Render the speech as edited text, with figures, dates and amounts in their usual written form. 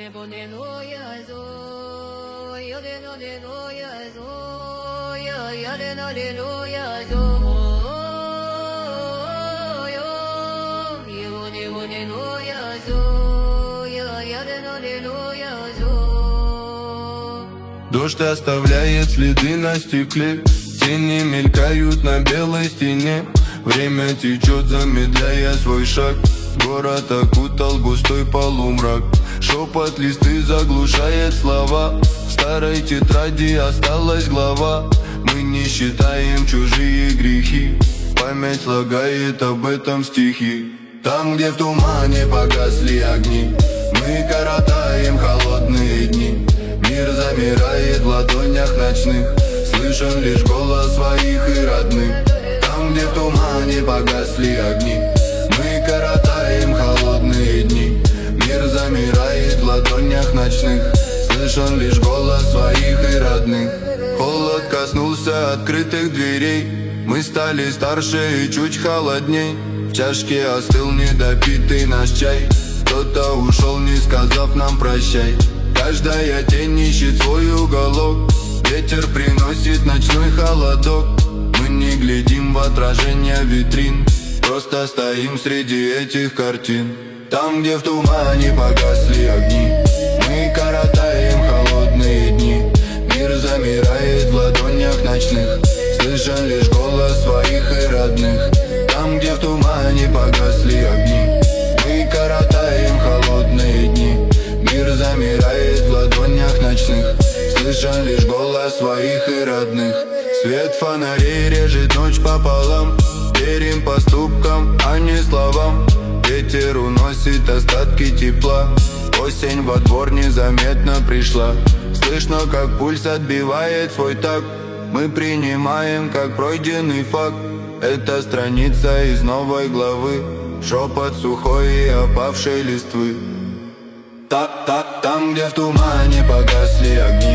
Дождь оставляет следы на стекле, тени мелькают на белой стене. Время течет, замедляя свой шаг. Город окутал густой полумрак. Шепот листы заглушает слова. В старой тетради осталась глава. Мы не считаем чужие грехи. Память слагает об этом стихи. Там, где в тумане погасли огни, мы коротаем холодные дни. Мир замирает в ладонях ночных. Слышен лишь голос своих и родных. Там, где в тумане погасли огни, мы коротаем холодные дни. Мир замирает в ладонях ночных. Слышен лишь голос своих и родных. Холод коснулся открытых дверей. Мы стали старше и чуть холодней. В чашке остыл недопитый наш чай. Кто-то ушел, не сказав нам прощай. Каждая тень ищет свой уголок. Ветер приносит ночной холодок. Мы не глядим в отражение витрин, просто стоим среди этих картин. Там, где в тумане погасли огни, мы коротаем холодные дни. Мир замирает в ладонях ночных. Слышен лишь голос своих и родных. Там, где в тумане погасли огни, мы коротаем холодные дни. Мир замирает в ладонях ночных. Слышен лишь голос своих и родных. Свет фонарей режет ночь пополам. Верим поступкам, а не словам. Ветер уносит остатки тепла. Осень во двор незаметно пришла. Слышно, как пульс отбивает свой такт. Мы принимаем, как пройденный факт. Это страница из новой главы. Шепот сухой и опавшей листвы. Там, где в тумане погасли огни,